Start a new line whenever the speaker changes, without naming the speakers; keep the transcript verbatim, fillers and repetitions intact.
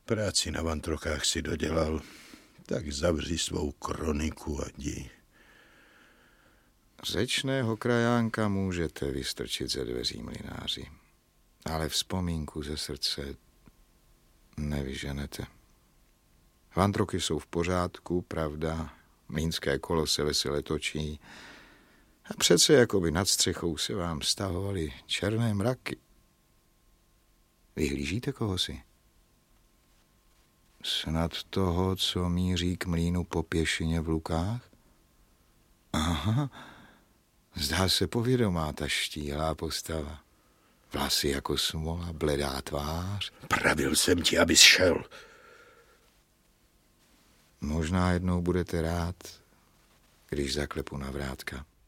Práci na vantrokách si dodělal, tak zavři svou kroniku a jdi.
Řečného krajánka můžete vystrčit ze dveří, mlynáři, ale vzpomínku ze srdce nevyženete. Vantroky jsou v pořádku, pravda, mlýnské kolo se vesele točí a přece jakoby nad střechou se vám stahovaly černé mraky. Vyhlížíte kohosi? Snad toho, co míří k mlýnu po pěšině v Lukách? Aha, zdá se povědomá ta štíhlá postava. Vlasy jako smola, bledá tvář.
Pravil jsem ti, abys šel.
Možná jednou budete rád, když zaklepu na vrátka.